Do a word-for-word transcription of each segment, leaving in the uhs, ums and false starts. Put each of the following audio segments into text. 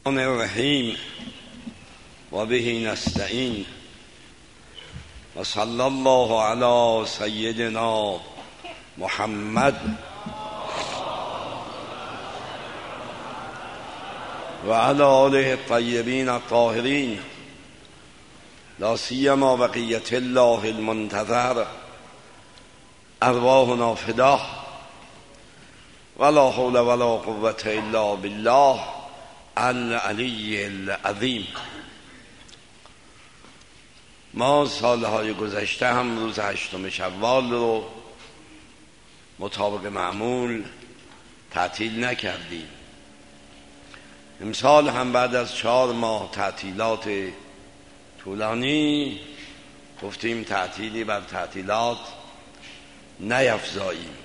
الرحیم و به نستعین و صلی الله علی سیدنا محمد و علی آله الطیبین الطاهرین لا سیما بقیة الله المنتظر ارواحنا فداه ولا حول ولا قوة الا بالله العلی العظیم. ما سالهای گذشته هم روز هشتم شوال رو مطابق معمول تعطیل نکردیم. امسال هم بعد از چهار ماه تعطیلات طولانی گفتیم تعطیلی بر تعطیلات نیفزاییم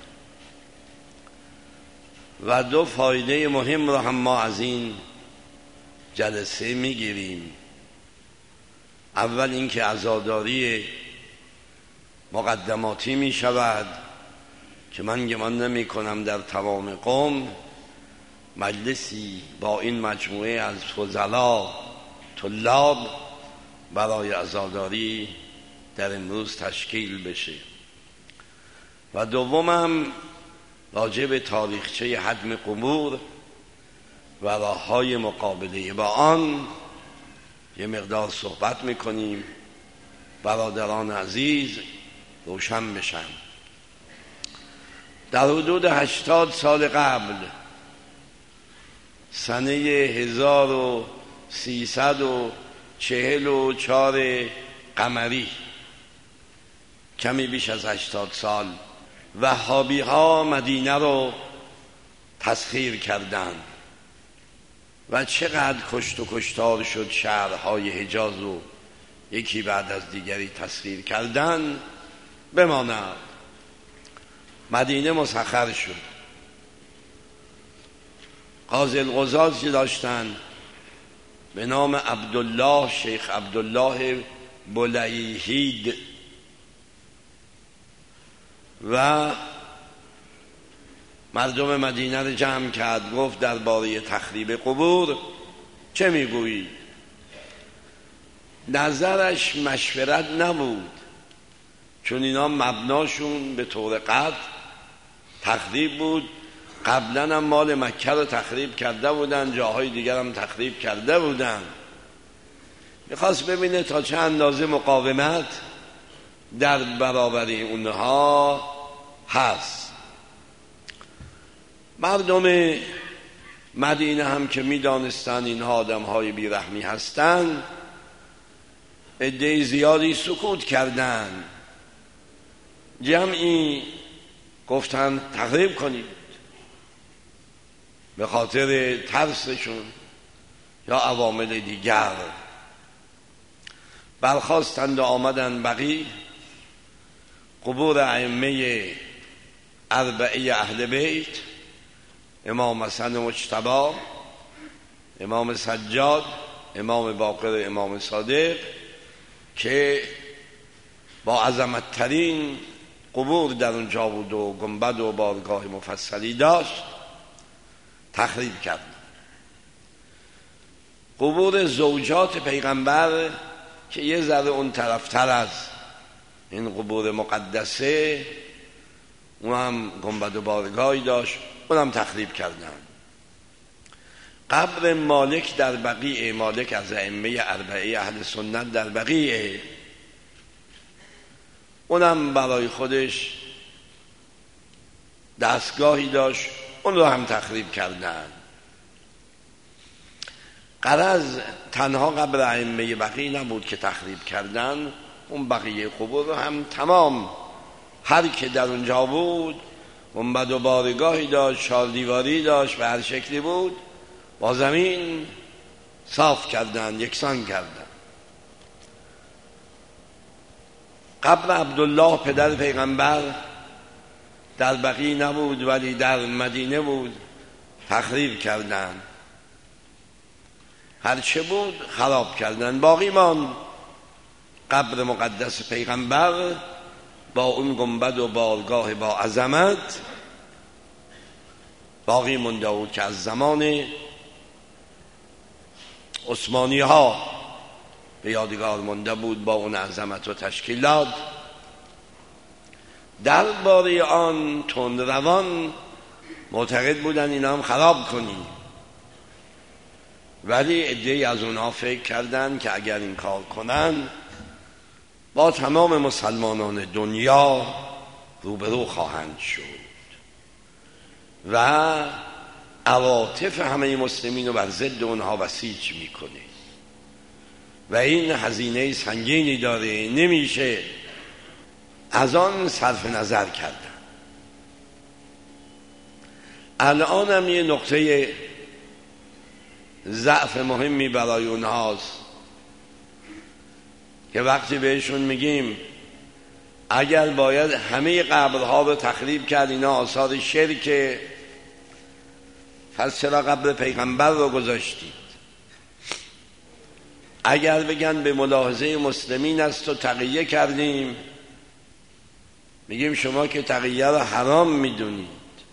و دو فایده مهم رو هم ما از این جلسه میگیریم. اول اینکه عزاداری مقدماتی می شود که من گمان نمی کنم در تمام قوم مجلسی با این مجموعه از فضلا طلاب برای عزاداری در امروز تشکیل بشه. و دومم راجع به تاریخچه هدم قبور و راه‌های مقابله با آن یه مقدار صحبت میکنیم برادران عزیز روشن بشن. در حدود هشتاد سال قبل سنه هزار و سیصد و چهل و چهار قمری، کمی بیش از هشتاد سال، وهابی ها مدینه رو تسخیر کردند و چقدر کشت و کشتار شد. شهرهای حجاز رو یکی بعد از دیگری تسخیر کردند. بماند مدینه مسخر شد. قاضی القضات که داشتن به نام عبدالله، شیخ عبدالله بلیهید، و مردم مدینه رو جمع کرد، گفت درباره تخریب قبور چه میگویید؟ نظرش مشورت نبود، چون اینا مبناشون به طور قطع تخریب بود. قبلا هم مال مکه رو تخریب کرده بودن، جاهای دیگر هم تخریب کرده بودن. میخواست ببینه تا چه اندازه مقاومت در برابر اونها هست. مردم مدینه هم که میدانستن اینها آدم های بیرحمی هستند، عده زیادی سکوت کردند. جمعی گفتن تخریب کنید به خاطر ترسشون یا عوامل دیگر. برخاستند و آمدند بقیع قبور ائمه اربعه اهل بیت، امام حسن مجتبی، امام سجاد، امام باقر، امام صادق، که با عظمت ترین قبور در اونجا بود و گنبد و بارگاه مفصلی داشت، تخریب کرد. قبور زوجات پیغمبر که یه ذره اون طرفتر از این قبور مقدسه، اون هم گنبد و بارگاهی داشت، اون هم تخریب کردن. قبر مالک در بقیع، مالک از ائمه اربعه اهل سنت در بقیع، اونم برای خودش دستگاهی داشت، اون رو هم تخریب کردن. غرض تنها قبر ائمه بقیع نبود که تخریب کردن، اون بقیه قبور رو هم تمام، هر که در اونجا بود گنبد و بارگاهی داشت، چهار دیواری داشت، به هر شکلی بود، با زمین صاف کردن، یکسان کردن. قبر عبدالله پدر پیغمبر در بقیع نبود ولی در مدینه بود، تخریب کردن. هرچه بود خراب کردن. باقی ماند قبر مقدس پیغمبر با اون گنبد و بارگاه با عظمت، باقی مونده بود که از زمان عثمانی ها به یادگار مانده بود با اون عظمت و تشکیلات. درباره آن تندروان معتقد بودن اینا هم خراب کنی، ولی عده‌ای از اونها فکر کردن که اگر این کار کنن با تمام مسلمانان دنیا روبرو خواهند شد و عواطف همه مسلمین رو بر ضد اونها بسیج میکنه و این هزینه سنگینی داره، نمیشه از آن صرف نظر کردن. الان هم یه نقطه ضعف مهمی برای اونهاست که وقتی بهشون میگیم اگر باید همه قبرها رو تخریب کرد، اینا آثار شرک، پس چرا قبر پیغمبر رو گذاشتید؟ اگر بگن به ملاحظه مسلمین است و تقیه کردیم، میگیم شما که تقیه رو حرام میدونید،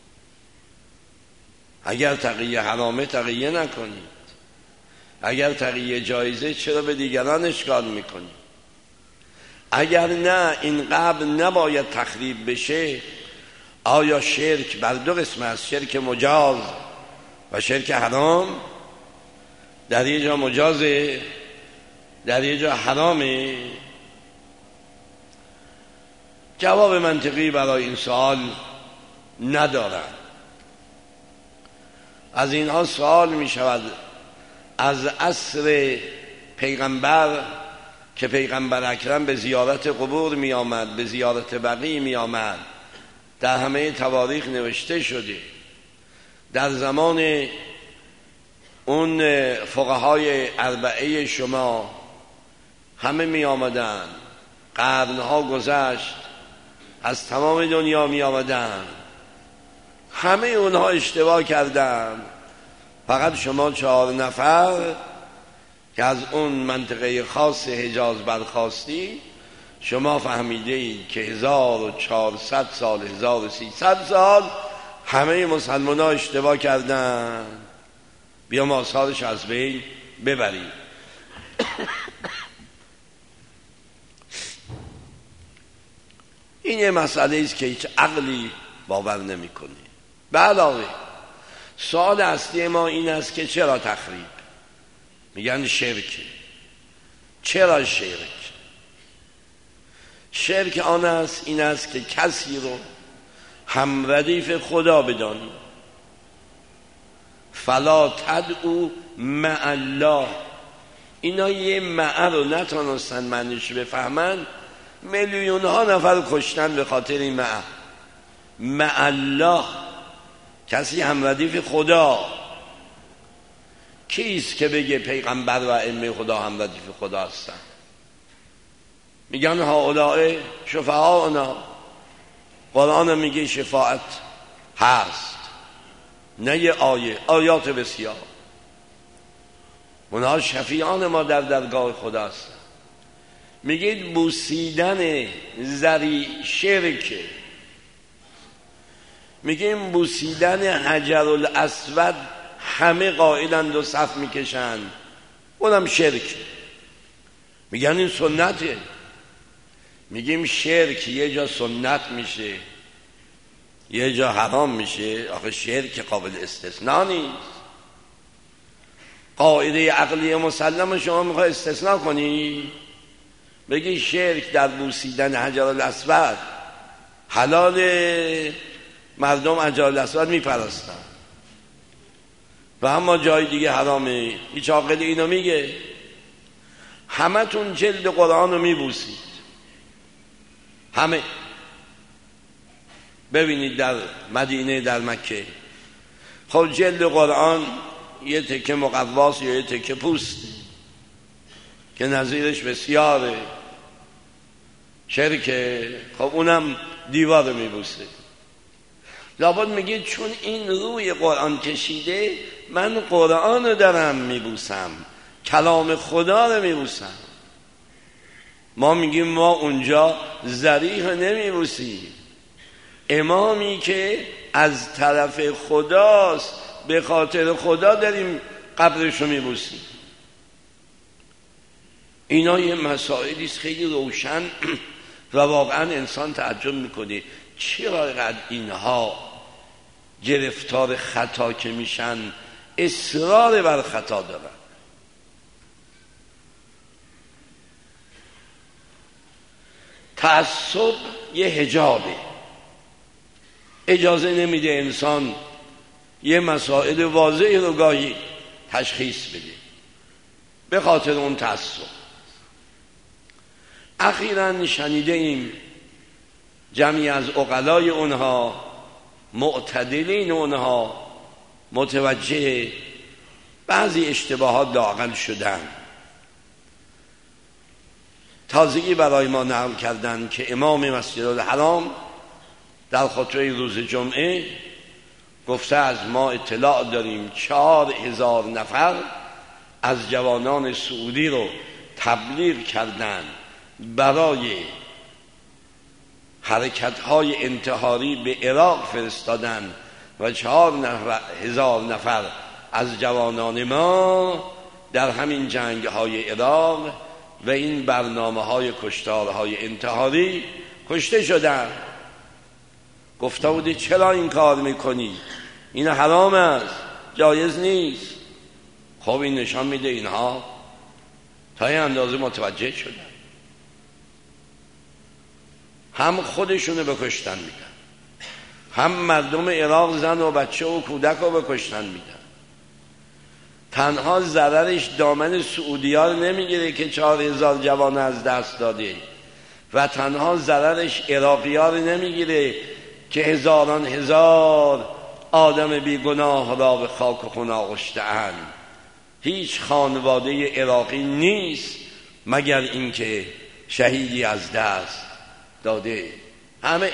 اگر تقیه حرامه تقیه نکنید، اگر تقیه جایزه چرا به دیگران اشکال میکنید؟ اگر نه این قبر نباید تخریب بشه، آیا شرک بر دو قسم است، شرک مجاز و شرک حرام؟ در یه جا مجازه، در یه جا حرامه؟ جواب منطقی برای این سوال ندارن. از اینها سوال می شود از عصر پیغمبر که پیغمبر اکرم به زیارت قبور می آمد، به زیارت بقیع می آمد، در همه تواریخ نوشته شده. در زمان اون فقهای اربعه شما همه می آمدن، قرنها گذشت، از تمام دنیا می آمدن، همه اونها اشتباه کردن، فقط شما چهار نفر که از اون منطقه خاص حجاز برخاستی، شما فهمیده اید که هزار و چهارصد سال، هزار و سیصد سال همه مسلمان ها اشتباه کردن، بیام آثارش از بین ببرید. این یه مسئله است که هیچ عقلی باور نمی کنه. به علاوه سوال اصلی ما این است که چرا تخریب؟ میگن شرک. چرا شرک؟ شرک آن است این است که کسی رو هم ردیف خدا بدانی. فلا تدعو مع الله. اینا یه مع رو نتونستن معنیش بفهمن، میلیون ها نفر کشتن به خاطر این مع. مع الله، کسی هم ردیف خدا. کیست که بگه پیغمبر و ائمه خدا هم ردیف خدا هستن؟ میگن هؤلاء شفعاؤنا. قرآن میگه شفاعت هست، نه یه آیه، آیات بسیار. اونها شفیعان ما در درگاه خدا هستن. میگید بوسیدن زری شرکه. میگیم بوسیدن حجر الاسود همه قائلند و صف میکشند، اونم شرک. میگن این سنته. میگیم شرک یه جا سنت میشه، یه جا حرام میشه. آخه شرک قابل استثناء نیست. قاعده عقلی مسلم شما میخوای استثناء کنی؟ بگی شرک در بوسیدن حجر الاسود حلال، مردم حجر الاسود میپرستن و اما جای دیگه حرامه. هیچ عاقلی اینو میگه؟ همه تون جلد قرآن رو میبوسید، همه. ببینید در مدینه، در مکه، خب جلد قرآن یه تکه مقواس یا یه تکه پوست که نظیرش بسیاره، شرکه. خب اونم دیوار رو میبوسه. لابد میگه چون این روی قرآن کشیده، من قرآن رو دارم میبوسم، کلام خدا رو میبوسم. ما میگیم ما اونجا ذریح رو نمیبوسیم. امامی که از طرف خداست، به خاطر خدا داریم قبرش رو میبوسیم. اینا یه مسائلی است خیلی روشن و واقعا انسان تعجب میکنه چرا اینقدر اینها گرفتار خطا که میشن اصرار بر خطا دارن. تعصب یه حجابه، اجازه نمیده انسان یه مسائل واضحی رو گاهی تشخیص بده به خاطر اون تعصب. اخیراً شنیده ایم جمعی از عقلای اونها، معتدلین اونها، متوجه بعضی اشتباهات لااقل شدن. تازگی برای ما نقل کردن که امام مسجد الحرام در خطبه روز جمعه گفته از ما اطلاع داریم چهار هزار نفر از جوانان سعودی رو تبلیغ کردن برای حرکت‌های انتحاری به عراق فرستادن و چهار هزار نفر از جوانان ما در همین جنگ‌های عراق و این برنامه‌های کشتارهای انتحاری کشته شدن. گفته بودی چرا این کار میکنی؟ این حرام است، جایز نیست. خب این نشان میده اینها تا این اندازه متوجه شدن، هم خودشونو بکشتن میدن، هم مردم عراق زن و بچه و کودک رو بکشتن میدن. تنها ضررش دامن سعودی‌ها رو نمیگیره که چهار هزار جوان از دست داده و تنها ضررش عراقی‌ها رو نمیگیره که هزاران هزار آدم بیگناه را به خاک و خون آغشته‌اند. هیچ خانواده عراقی نیست مگر اینکه شهیدی از دست داده. همه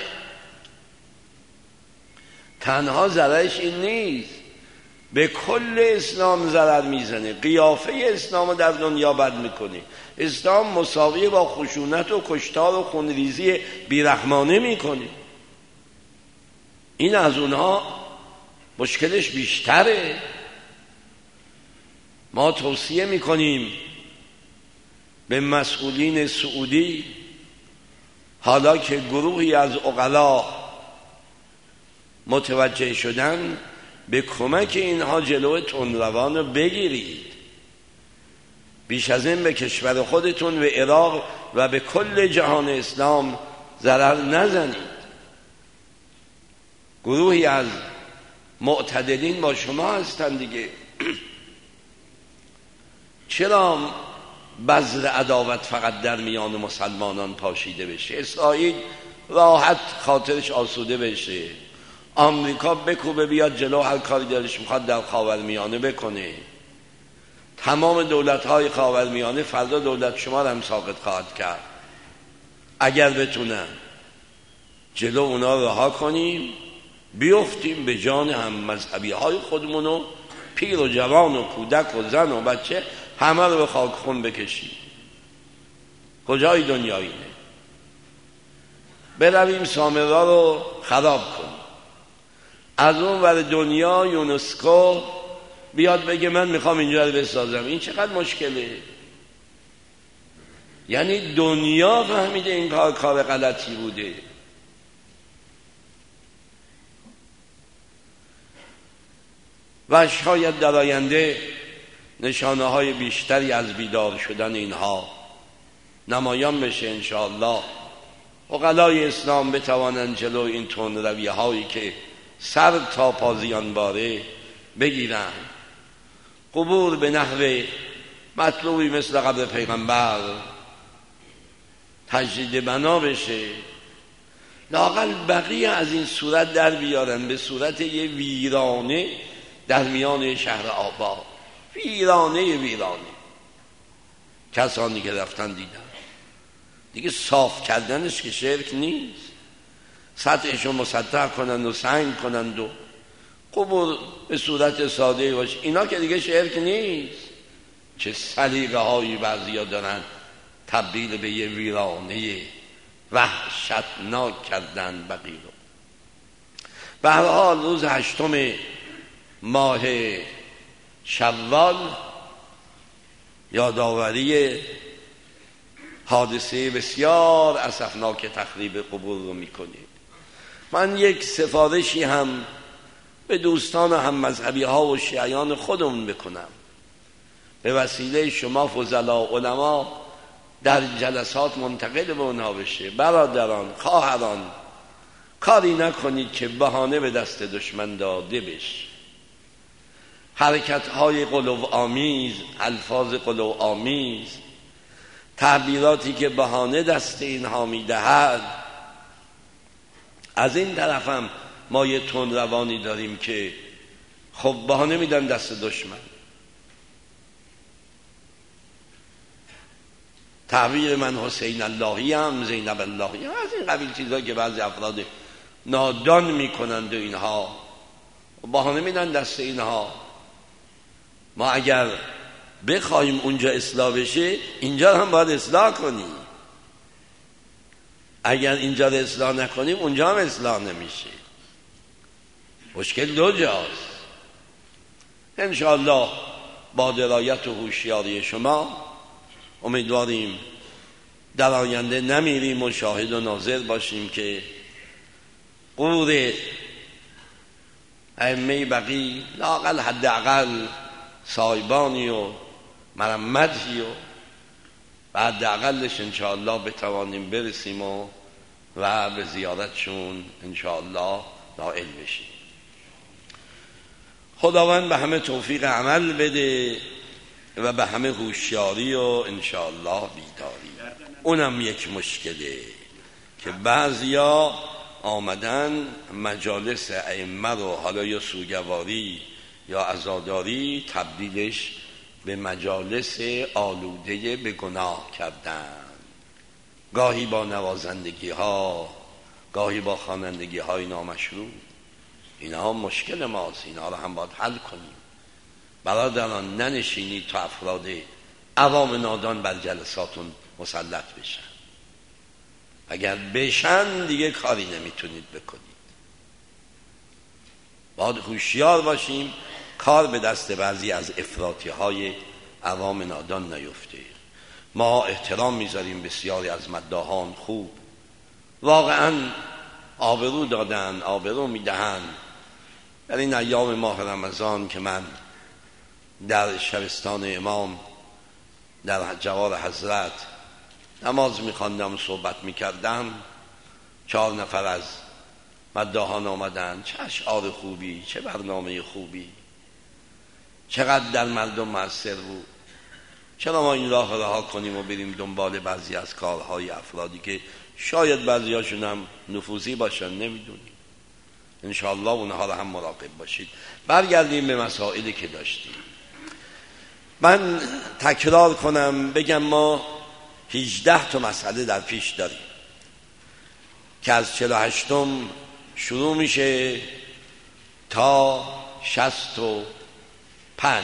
تنها ضررش این نیست، به کل اسلام ضرر میزنه، قیافه اسلام در دنیا بد میکنه. اسلام مساوی با خشونت و کشتار و خونریزی بیرحمانه میکنه. این از اونها مشکلش بیشتره. ما توصیه میکنیم به مسئولین سعودی، حالا که گروهی از عقلا متوجه شدن، به کمک اینها جلو تندروان رو بگیرید. بیش از این به کشور خودتون و عراق و به کل جهان اسلام ضرر نزنید. گروهی از معتدلین با شما هستن دیگه. چرا بذر عداوت فقط در میان مسلمانان پاشیده بشه؟ اسرائیل راحت خاطرش آسوده بشه، آمریکا بکوبه بیاد جلو، هر کاری دلش میخواد در خاورمیانه بکنه. تمام دولت‌های خاورمیانه فردا دولت شما رو هم ساقط خواهد کرد. اگر بتونن جلو اونا رها کنیم، بیفتیم به جان هم مذهبی های خودمونو، پیر و جوان و کودک و زن و بچه همه رو به خاک خون بکشیم. کجای دنیا اینه؟ برویم سامرا رو خراب کنیم، از اون ور دنیا یونسکو بیاد بگه من میخوام اینجا رو بسازم. این چقدر مشکله؟ یعنی دنیا فهمیده این کار کار غلطی بوده. و شاید در آینده نشانه های بیشتری از بیدار شدن اینها نمایان بشه انشاءالله. عقلای اسلام بتوانند جلو این تندروی هایی که سر تا پازیان باره بگیرن. قبور به نحو مطلوبی مثل قبر پیغمبر تجدید بنا بشه، لااقل بقیه از این صورت در بیارن به صورت یه ویرانه در میان شهر آباد. ویرانه ویرانه. کسانی که رفتن دیدن دیگه صاف کردنش که شرک نیست، سطحشو مسطح کنند و سنگ کنند و قبور به صورت ساده باشه، اینا که دیگه شرک نیست. چه سلیقه هایی بعضیا دارن تبدیل به یه ویرانه وحشتناک کردن بقیه رو. به هر حال روز هشتم ماه شوال یادآوری حادثه بسیار اسفناک تخریب قبور رو میکنید. من یک سفارشی هم به دوستان و هم مذهبی ها و شیعیان خودمون بکنم، به وسیله شما فضلا علما در جلسات منتقل به اونها بشه. برادران، خواهران، کاری نکنید که بهانه به دست دشمن داده بشه. حرکت های قلو آمیز، الفاظ قلو آمیز، تعبیراتی که بهانه دست اینها میدهد. از این طرف هم ما یه تند روانی داریم که خب بهانه میدن دست دشمن. تعبیر من حسین اللهی هم، زینب اللهی هم، از این قبیل چیزا که بعضی افراد نادان میکنند و اینها بهانه میدن دست اینها. ما اگر بخوایم اونجا اصلاح بشه، اینجا هم باید اصلاح کنیم. اگر اینجا رو اصلاح نکنیم اونجا هم اصلاح نمیشه. مشکل دو جاست. انشاءالله با درایت و هوشیاری شما امیدواریم در آینده نمیریم و شاهد و ناظر باشیم که قرور ائمه بقی لااقل حداقل سایبانی و مرمتی و بعد اقلش انشاءالله بتوانیم برسیم و و به زیارتشون انشاءالله نائل بشیم. خداوند به همه توفیق عمل بده و به همه هوشیاری و انشاءالله بیداری. اونم یک مشکله که بعضیا آمدن مجالس ائمه رو حالا یا سوگواری یا عزاداری تبدیلش به مجالس آلوده به گناه کردن، گاهی با نوازندگی ها، گاهی با خوانندگی های نامشروع. اینا مشکل ماست، اینا رو هم باید حل کنیم. برادران ننشینید تا افراد عوام نادان بر جلساتون مسلط بشن. اگر بشن دیگه کاری نمیتونید بکنید. باید هوشیار باشیم کار به دست بعضی از افراطی های عوام نادان نیفته. ما احترام میذاریم بسیاری از مداحان خوب، واقعا آبرو دادن، آبرو میدهن. در این ایام ماه رمضان که من در شبستان امام در جوار حضرت نماز میخواندم، صحبت میکردم، چهار نفر از مداحان آمدن. چه اشعار خوبی، چه برنامه خوبی، چقدر در مردم مؤثر بود. چرا ما این راه رها کنیم و بریم دنبال بعضی از کارهای افرادی که شاید بعضیاشون هم نفوذی باشن، نمیدونیم. انشاءالله اونها رو هم مراقب باشید. برگردیم به مسائلی که داشتیم. من تکرار کنم بگم ما هجده تا مسئله در پیش داریم که از چهل و هشتم شروع میشه تا شصت و پنج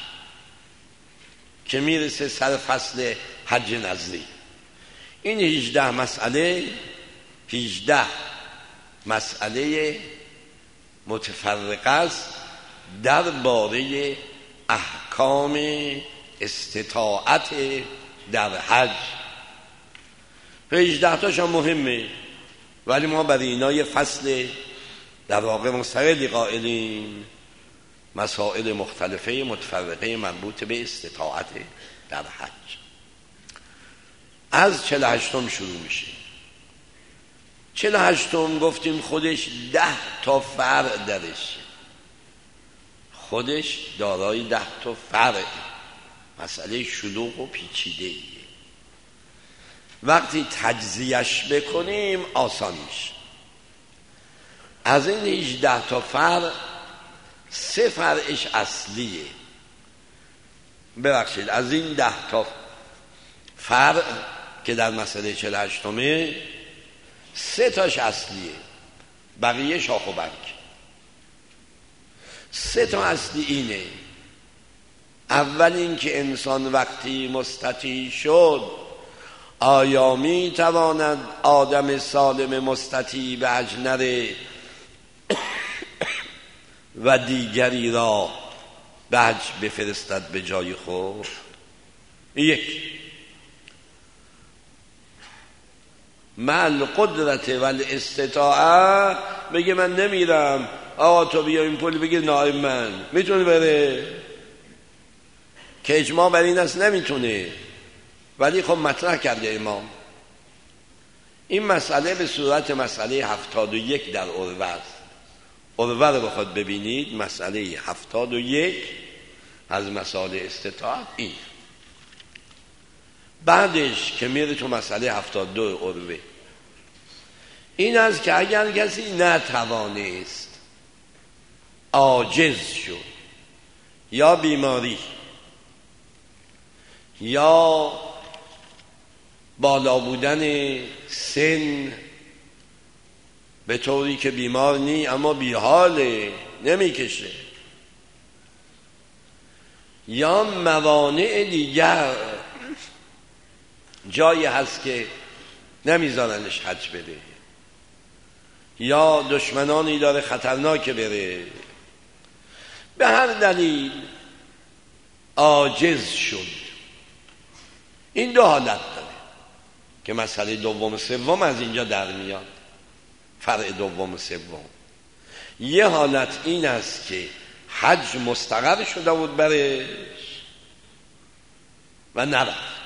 که میرسه سر فصل حج نظری. این هجده مسئله هجده مسئله متفرقه است درباره احکام استطاعت در حج. هجده تاش هم مهمه، ولی ما برای اینا یه فصل در واقع مستقلی قائلیم، مسائل مختلفه متفرقه مربوط به استطاعت در حج. از چهل و هشتم شروع میشه. چهل و هشتم گفتیم خودش ده تا فرع درش، خودش دارای ده تا فرع، مسئله شلوغ و پیچیده. وقتی تجزیهش بکنیم آسان میشه. از این هجده تا فرع سه فرعش اصلیه. ببخشید از این ده تا فرع که در مسئله چهل و هشتمه سه تاش اصلیه، بقیه شاخ و برگ. سه تا اصلی اینه. اول این که انسان وقتی مستطیع شد آیا می تواند آدم سالم مستطیع به حج نره و دیگری را به حج بفرستد به جای خود؟ یک. مع القدرت و الاستطاعه بگه من نمیرم، آقا تو بیا این پول بگیر نائب من، میتونه بره؟ که اجماع بر این است نمیتونه، ولی خب مطرح کرده امام. این مسئله به صورت مسئله هفتاد و یک در عروه است. عروه رو بخواد ببینید، مسئله هفتاد و یک از مسائل استطاعت این. بعدش که میره تو مسئله هفتاد و دو عروه، این است که اگر کسی نتوانست، عاجز شد، یا بیماری یا بالا بودن سن به طوری که بیمار نی اما بیحاله نمیکشه، یا موانع دیگر جایی هست که نمیذارنش حج بده، یا دشمنانی داره خطرناک بره، به هر دلیل عاجز شد. این دو حالت داره که مسئله دوم و سوم از اینجا در میاد، فرع دوم و سوم. یه حالت این است که حج مستقر شده بود برش و نرفت.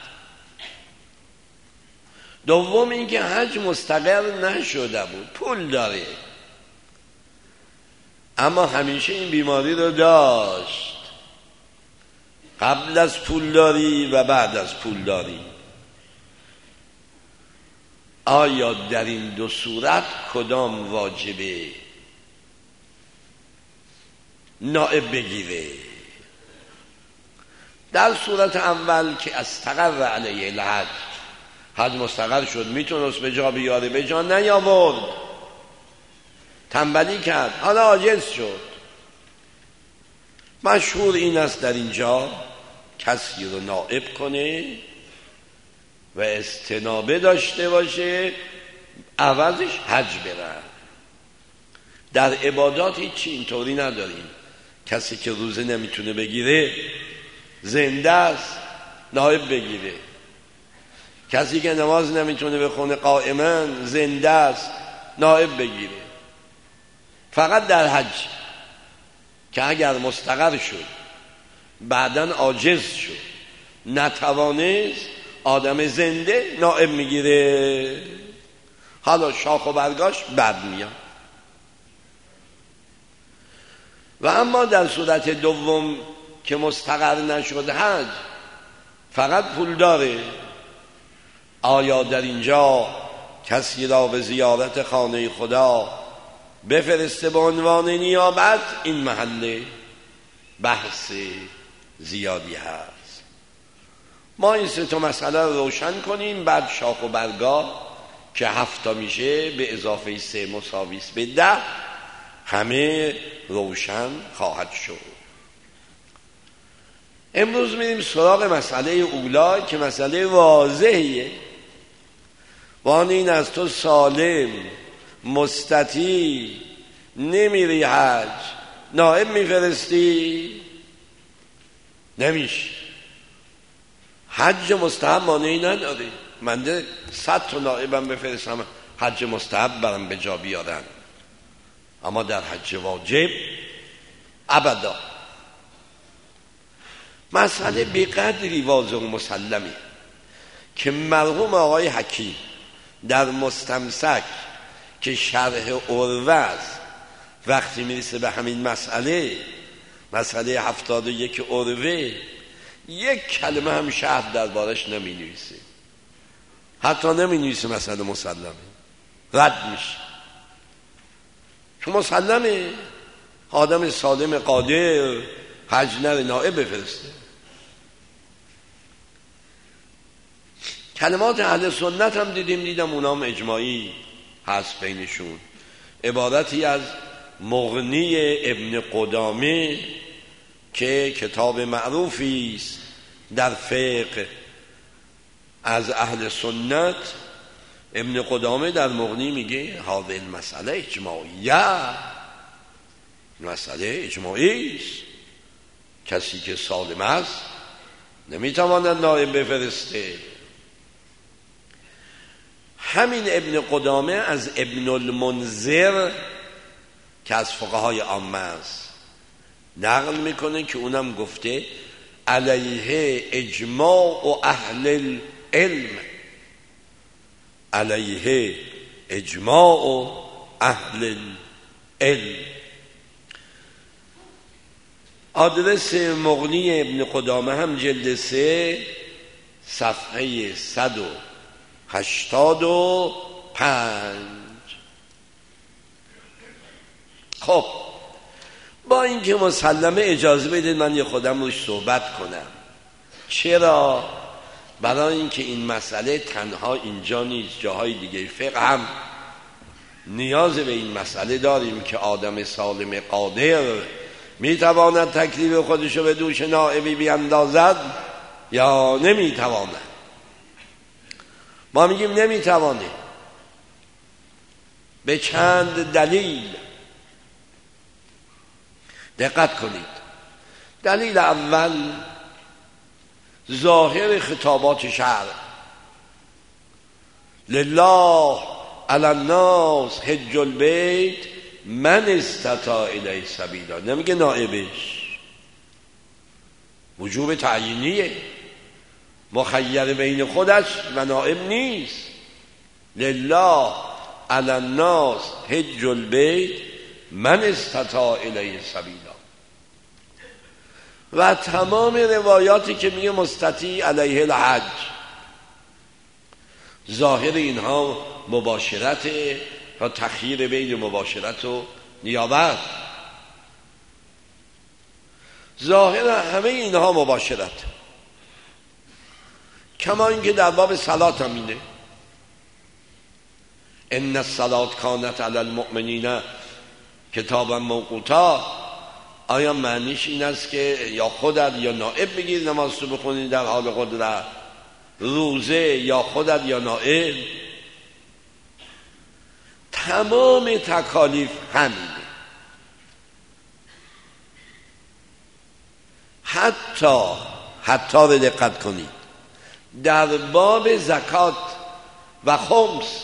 دوم این که حج مستقر نشده بود، پول داره اما همیشه این بیماری رو داشت، قبل از پولداری و بعد از پولداری. آیا در این دو صورت کدام واجبه نائب بگیره؟ در صورت اول که استقر علیه الحج، حج مستقر شد، میتونست به جا بیاره، به جا نیاورد، تنبلی کرد، حالا عاجز شد. مشهور این است در اینجا کسی رو نائب کنه و استنابه داشته باشه، عوضش حج بره. در عبادات هیچی اینطوری نداریم. کسی که روزه نمیتونه بگیره زنده است، نائب بگیره. کسی که نماز نمیتونه بخونه قائما زنده است، نائب بگیره. فقط در حج که اگر مستقر شد بعداً عاجز شد نتوانست، آدم زنده نائب میگیره، حالا شاخ و برگاش بد میاد. و اما در صورت دوم که مستقر نشد حج، فقط پول داره، آیا در اینجا کسی را به زیارت خانه خدا بفرسته به عنوان نیابت؟ این محله بحث زیادی هست. ما این سه تا مسئله رو روشن کنیم، بعد شاخ و برگاه که هفتا میشه به اضافه سه مساویس به ده همه روشن خواهد شد. امروز میریم سراغ مسئله اولا که مسئله واضحیه. وان این از تو سالم مستطیع نمیری حج، نائب میفرستی؟ نمیشه. حج مستحب مانعی نداره، من ده صد تا نائبم بفرستم حج مستحب برم به جا بیارن، اما در حج واجب ابدا. مسئله به قدری واضح و مسلمه که مرحوم آقای حکیم در مستمسک که شرح عروه است، وقتی میرسه به همین مسئله، مسئله هفتاد و یک عروه، یک کلمه هم شرح دربارش نمی نویسه، حتی نمی نویسه مسئله مسلمه، رد میشه. چون مسلمه آدم سالم قادر حج نره نائب بفرسته. کلمات اهل سنت هم دیدیم دیدم اونام اجماعی هست بینشون. عبارتی از مغنی ابن قدامه که کتاب معروفی است در فقه از اهل سنت، ابن قدامه در مغنی میگه هذه المسئله اجماعیه، مسئله اجماعی است، کسی که سالم است نمیتواند نائب بفرسته. همین ابن قدامه از ابن المنذر که از فقهای عامه است نقل میکنه که اونم گفته علیه اجماع و اهل العلم، علیه اجماع و اهل العلم. آدرس مغنی ابن قدامه هم جلد سه صفحه صد و هشتاد و پنج. خب با اینکه مسلمه اجازه بدید من یه خودم روش صحبت کنم. چرا؟ برای اینکه این مسئله تنها اینجا نیست، جاهای دیگه فقه هم نیاز به این مسئله داریم که آدم سالم قادر میتواند تکلیف خودشو به دوش نائبی بیاندازد یا نمیتواند. ما میگیم نمیتوانه به چند دلیل. دقت کنید. دلیل اول ظاهر خطابات شرع، لله علی الناس حج البیت من استطاع الیه سبیلا. نمیگه نائبش، وجوب تعیینیه، مخیر بین خودش و نائب نیست. لله علی الناس حج البیت من استطاع الیه سبیلا. و تمام روایاتی که میگه مستطیع علیه الحج، ظاهر اینها مباشرت و تخییر بین مباشرت و نیابت. ظاهر همه اینها مباشرت، کما اینکه در باب صلات هم اینه ان الصلات کانت علی المؤمنین کتابا موقوتا. آیا معنیش این است که یا خودت یا نائب بگیر نماز رو بخونی در حال قدرت؟ روزه یا خودت یا نائب؟ تمام تکالیف همینه. حتی حتی رو دقت کنید، در باب زکات و خمس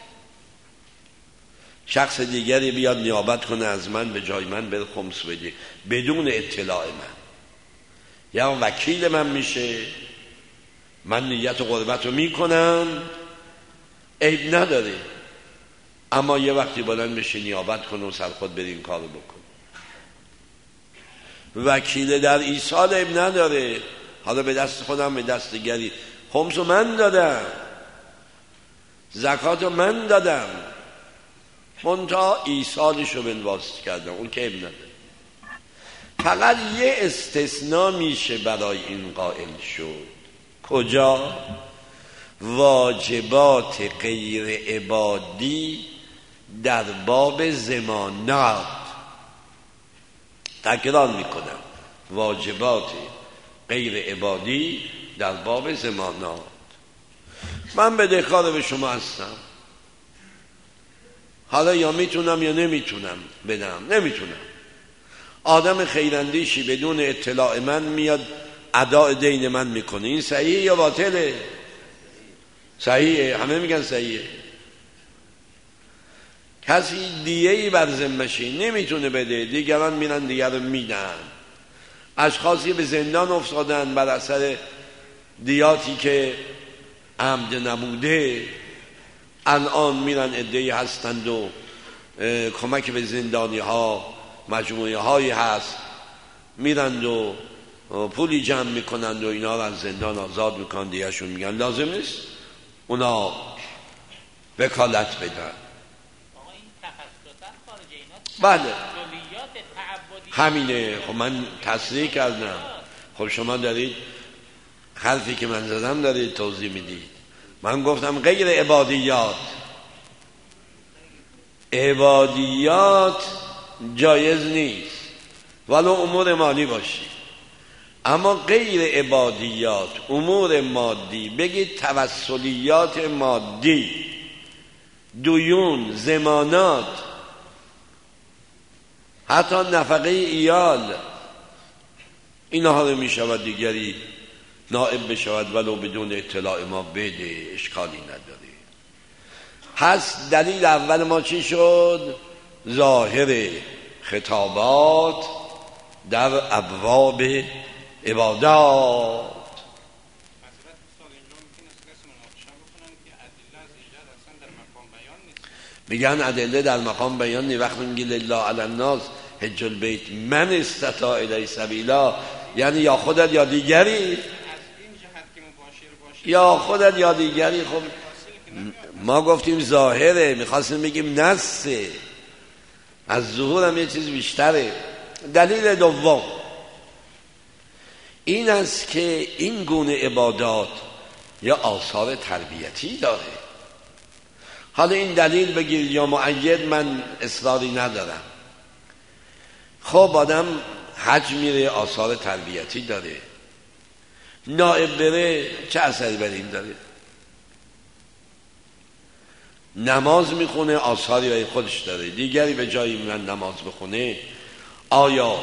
شخص دیگری بیاد نیابت کنه از من به جای من بر خمس بده بدون اطلاع من، یا وکیل من میشه، من نیت قربت رو میکنم، عیب نداره، اما یه وقتی بلند بشه نیابت کنه و سر خود بر این کارو بکن. وکیل در ایصال عیب نداره، حالا به دست خودم به دست دیگری خمسو من دادم، زکاتو من دادم، منتها ایصالشو من واسط کردم، اون که عیب نداره. فقط یه استثناء میشه برای این قائل شد. کجا؟ واجبات غیر عبادی در باب ضمانات. تکرار میکنم، واجبات غیر عبادی در باب ضمانات. من بدهکار به شما هستم، حالا یا میتونم یا نمیتونم بدم، نمیتونم. آدم خیراندیشی بدون اطلاع من میاد اداء دین من میکنه، این صحیحه یا باطله؟ صحیحه، همه میگن صحیحه. کسی دیهی بر ذمه‌شه نمیتونه بده، دیگران میرن دیگر رو میدن. اشخاصی به زندان افتادن بر اثر دیاتی که عمد نبوده، الان میرن عده‌ای هستند و کمک به زندانی ها مجموعه هایی هست، میرند و پولی جمع میکنند و اینا رو از زندان آزاد میکنند، دیگرشون میگن لازم نیست اونا وکالت بدن. بله همینه. خب من تصریح کردم، خب شما دارید حرفی که من زدم دارید توضیح میدید. من گفتم غیر عبادیات، عبادیات جایز نیست ولو امور مالی باشی، اما غیر عبادیات امور مادی، بگید توسلیات مادی، دیون، ضمانات، حتی نفقه ایال، اینها رو می شود دیگری نائب بشود ولو بدون اطلاع ما بده، اشکالی نداره. پس دلیل اول ما چی شد؟ ظاهر خطابات در ابواب عبادات. میگن ادله در مقام بیان نی. وقتی میگی لله علی الناس حج البیت من استطاع الیه سبیلا، یعنی یا خودت یا دیگری، یا خودت یا دیگری. خب ما گفتیم ظاهره، میخواستیم بگیم نصه، از ظهور هم یه چیز بیشتره. دلیل دوم این است که این گونه عبادات یا آثار تربیتی داره. حالا این دلیل بگیر یا مؤید، من اصراری ندارم. خب آدم حج میره، آثار تربیتی داره. نائب بره، چه اثری بر این داره؟ نماز میخونه، آثاری برای خودش داره. دیگری به جایی من نماز بخونه، آیا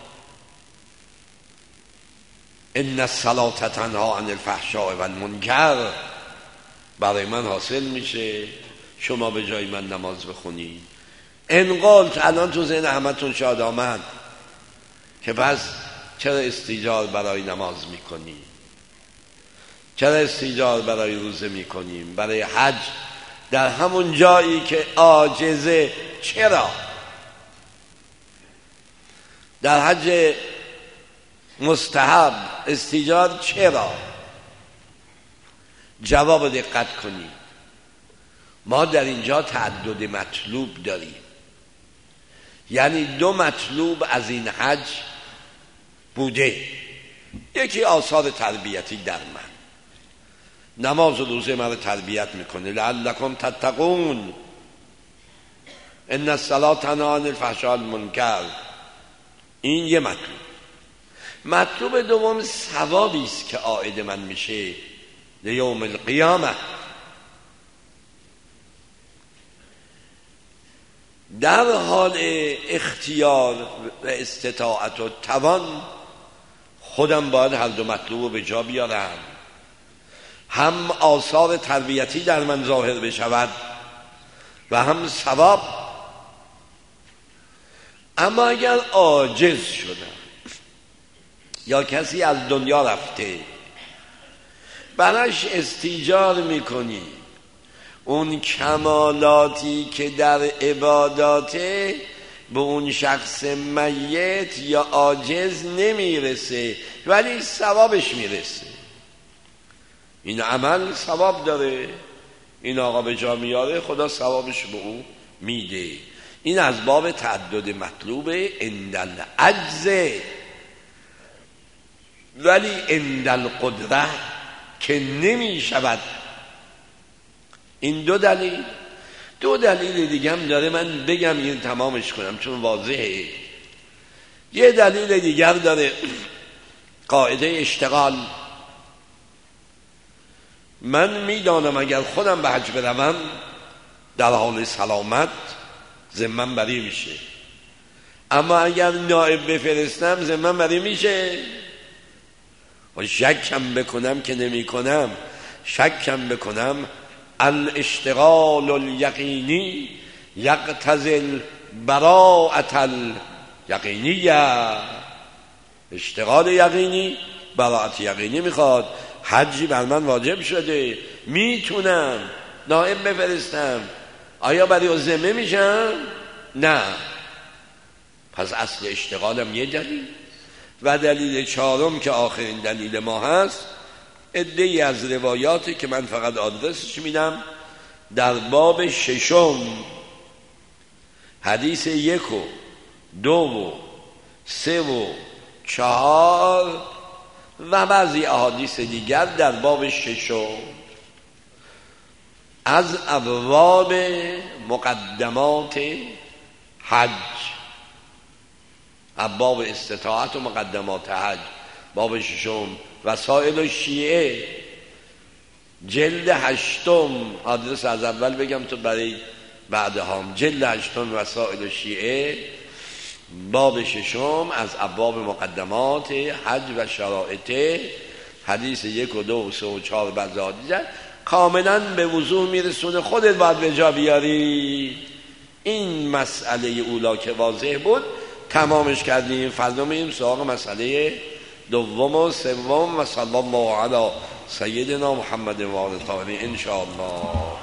ان الصلاة تنهی عن الفحشاء و المنکر برای من حاصل میشه شما به جای من نماز بخونی؟ انقال الان تو ذهن همتون شاد آمد که پس چرا استیجار برای نماز میکنی؟ چرا استیجار برای روزه میکنیم؟ برای حج در همون جایی که عاجزه چرا؟ در حج مستحب استیجار چرا؟ جواب دقت کنید. ما در اینجا تعدد مطلوب داریم، یعنی دو مطلوب از این حج بوده. یکی آثار تربیتی در من، نماز و روزه من رو تربیت میکنه، لعلکم تتقون ان الصلاة تنهی عن الفحشاء والمنکر. این یه مطلوب. مطلوب دوم ثوابی است که عائد من میشه لیوم القیامه. در حال اختیار و استطاعت و توان خودم باید هر دو مطلوب رو به جا بیارم، هم آثار تربیتی در من ظاهر بشود و هم ثواب. اما اگر عاجز شدم یا کسی از دنیا رفته، براش استیجار میکنی، اون کمالاتی که در عباداته به اون شخص میت یا عاجز نمیرسه ولی ثوابش میرسه. این عمل ثواب داره، این آقا به جا میاره، خدا ثوابش به او میده. این از باب تعدد مطلوب عند العجز. ولی عند القدره که نمی شود. این دو دلیل. دو دلیل دیگه هم داره، من بگم این تمامش کنم چون واضحه. یه دلیل دیگر داره، قاعده اشتغال. من میدانم اگر خودم به حج بروم در حال سلامت ذمم بری میشه، اما اگر نائب بفرستم ذمم بری میشه. و شکم بکنم که نمی کنم، شکم بکنم الاشتغال الیقینی یقتضی البراءة الیقینیه. اشتغال یقینی براءت یقینی میخواد. حجی بر من واجب شده، میتونم نائب بفرستم، آیا برای ذمه میشم؟ نه. پس اصل اشتغالم یه دلیل. و دلیل چهارم که آخرین دلیل ما هست، عده‌ای از روایاتی که من فقط آدرسش میدم، در باب ششم حدیث یک و دو و سه و چهار و بعضی احادیث دیگر در باب ششم از ابواب مقدمات حج، ابواب استطاعت و مقدمات حج، باب ششم وسائل و شیعه جلد هشتم. آدرس از اول بگم تو برای بعد هم. جلد هشتم وسائل و شیعه باب ششم از ابواب مقدمات حج و شرائط، حدیث یک و دو و سه و چهار بعض حدیث کاملا به وضوح میرسونه، خودت باید به جا بیاری. این مسئله اولا که واضح بود تمامش کردیم. فردا میریم سراغ مسئله دوم و سوم. و صلی الله علی سیدنا محمد و آله الطاهرین ان شاء الله.